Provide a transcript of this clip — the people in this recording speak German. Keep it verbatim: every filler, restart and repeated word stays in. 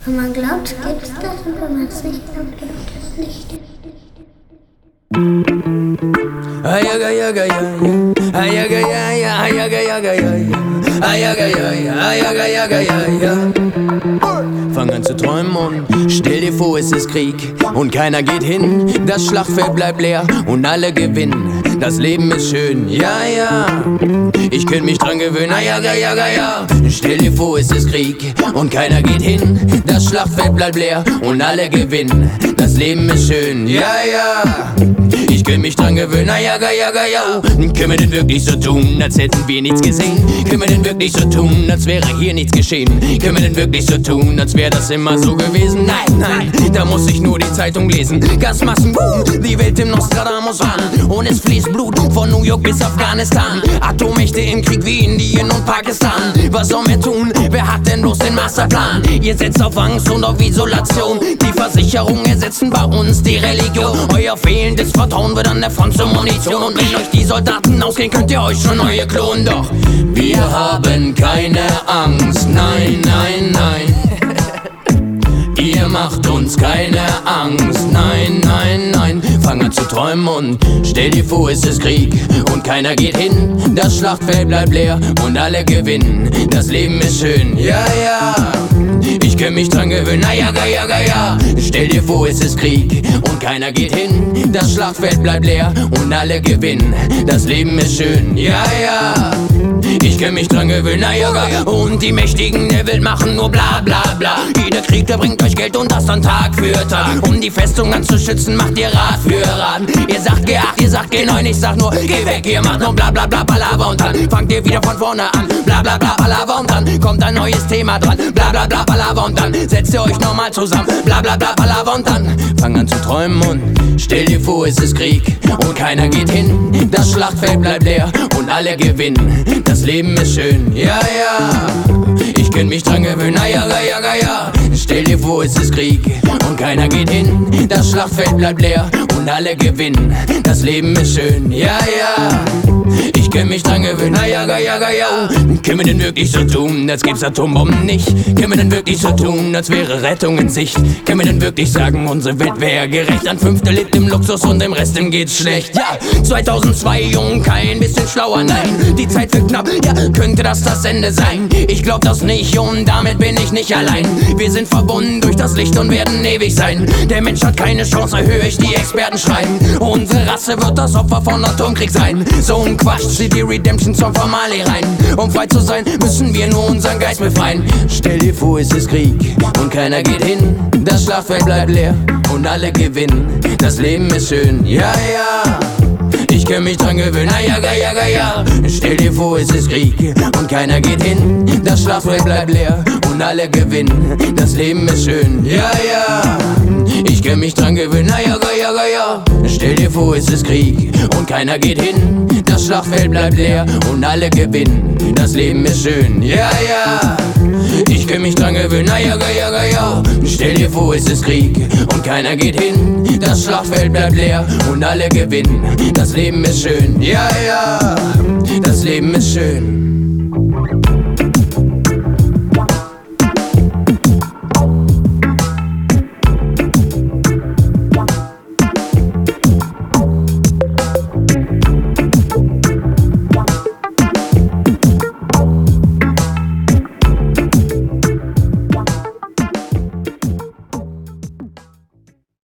Wenn man glaubt, gibt's das, und wenn man es nicht glaubt, gibt es nicht. Fang an zu träumen und stell dir vor, es ist Krieg und keiner geht hin. Das Schlachtfeld bleibt leer und alle gewinnen. Das Leben ist schön, ja, ja. Ich könnte mich dran gewöhnen, ah, ja, ja, ja, ja, ja. Stell dir vor, es ist Krieg und keiner geht hin. Das Schlachtfeld bleibt leer und alle gewinnen. Das Leben ist schön, ja, ja. Ich könnte mich dran gewöhnen, ah, ja, ja, ja, ja. Können wir denn wirklich so tun, als hätten wir nichts gesehen? Können wir denn wirklich so tun, als wäre hier nichts geschehen? Können wir denn wirklich so tun, als wäre das immer so gewesen? Nein, nein, da muss ich nur die Zeitung lesen. Gasmassenboom, die Welt im Nostradamus an. Und es fließt Blut von New York bis Afghanistan. Atommächte im Krieg wie Indien und Pakistan. Was sollen wir tun? Wer hat denn bloß den Masterplan? Ihr setzt auf Angst und auf Isolation. Die Versicherungen ersetzen bei uns die Religion. Euer fehlendes Vertrauen wird an der Front zur Munition. Und wenn euch die Soldaten ausgehen, könnt ihr euch schon neue klonen. Doch wir haben keine Angst, nein, nein, nein. Ihr macht uns keine Angst, nein, nein, nein. Fang an zu träumen und stell dir vor, es ist Krieg und keiner geht hin. Das Schlachtfeld bleibt leer und alle gewinnen. Das Leben ist schön, ja, ja. Ich kann mich dran gewöhnen, na ja, ja, ja, ja. Stell dir vor, es ist Krieg und keiner geht hin. Das Schlachtfeld bleibt leer und alle gewinnen. Das Leben ist schön, ja, ja. Ich kann mich dran gewöhnen, na ja, ja. Und die Mächtigen der Welt machen nur bla bla bla. Jeder Krieg, der bringt euch Geld und das dann Tag für Tag. Um die Festung anzuschützen, macht ihr Rat für Rat. Ihr sagt geh acht, ihr sagt geh neun, ich sag nur geh weg. Ihr macht nur bla bla bla Palaver und dann fangt ihr wieder von vorne an. Bla bla bla Palaver und dann kommt ein neues Thema dran. Bla bla bla Palaver und dann setzt ihr euch nochmal zusammen. Bla bla bla Palaver und dann fang an zu träumen und stell dir vor, es ist Krieg und keiner geht hin. Das Schlachtfeld bleibt leer und alle gewinnen. Das Leben ist schön, ja, ja. Ich kann mich dran gewöhnen, na ja, ja, ja, ja. Stell dir vor, es ist Krieg und keiner geht hin. Das Schlachtfeld bleibt leer und alle gewinnen. Das Leben ist schön, ja, ja. Ich kann mich dran gewöhnen, na ja, ja, ja, ja. Können wir denn wirklich so tun, als gäb's Atombomben nicht? Können wir denn wirklich so tun, als wäre Rettung in Sicht? Können wir denn wirklich sagen, unsere Welt wäre gerecht? Ein Fünftel lebt im Luxus und dem Rest dem geht's schlecht. Ja, zweitausendzwei, jung, kein bisschen schlauer, nein. Die Zeit wird knapp, ja, könnte das das Ende sein? Ich glaub das nicht und damit bin ich nicht allein. Wir sind verbunden durch das Licht und werden ewig sein. Der Mensch hat keine Chance, höre ich die Experten schreien. Unsere Rasse wird das Opfer von Atomkrieg sein. So ein Quatsch, zieht die Redemption Song von Marley rein. Um frei zu sein, müssen wir nur unseren Geist befreien. Stell dir vor, es ist Krieg und keiner geht hin. Das Schlachtfeld bleibt leer und alle gewinnen. Das Leben ist schön, ja, ja. Ich kann mich dran gewöhnen, na ja, ja, ja, ja. Stell dir vor, es ist Krieg und keiner geht hin. Das Schlachtfeld bleibt leer und alle gewinnen. Das Leben ist schön, ja, ja. Ich kann mich dran gewöhnen, na ja, ja, ja, ja. Stell dir vor, es ist Krieg und keiner geht hin. Das Schlachtfeld bleibt leer und alle gewinnen. Das Leben ist schön, ja, ja. Ich kann mich dran gewöhnen, na ja, ja, ja, ja. Stell dir vor, es ist Krieg und keiner geht hin. Das Schlachtfeld bleibt leer und alle gewinnen. Das Leben ist schön, ja, ja. Das Leben ist schön.